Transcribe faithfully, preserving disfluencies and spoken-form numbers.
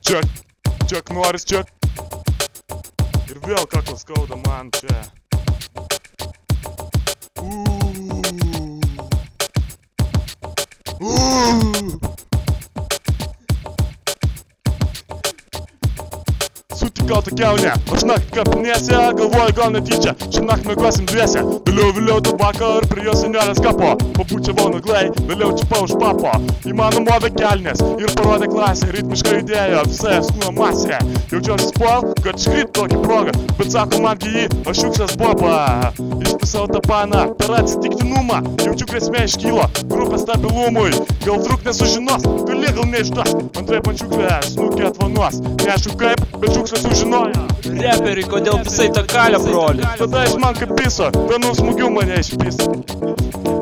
Ček, ček Noris, ček. Ir vėl kaklas skauda man čia. Sutikau tą kiaunę, aš naktį kapinėse, galvoju gal netyčia, šią naktį mėgosim dviese. Vėliau, vėliau tabako ir prie jo senelės kapo, pabučiavau naglai, vėliau čiapau už papo. Į mano movė kelnes ir parodė klasę, ritmiškai judėjo visai kūno masė. Jaučiuosi spoil, kad iškrit tokį progą, bet sako man gi jį, aš šiukšlės boba. Išpisau tą paną per atsitiktinumą, jaučiu grėsmė iškylo grupės stabilumui. Gal druk nesužinos, gali gal neišduos, antrai pančiuklė snukė atvanuos. Neaišku kaip, bet šiukšlė sužinojo. Reperiai, kodėl visai tą kalę, broli? Tada iš man kaip piso, vienų smūgių mane išpiso.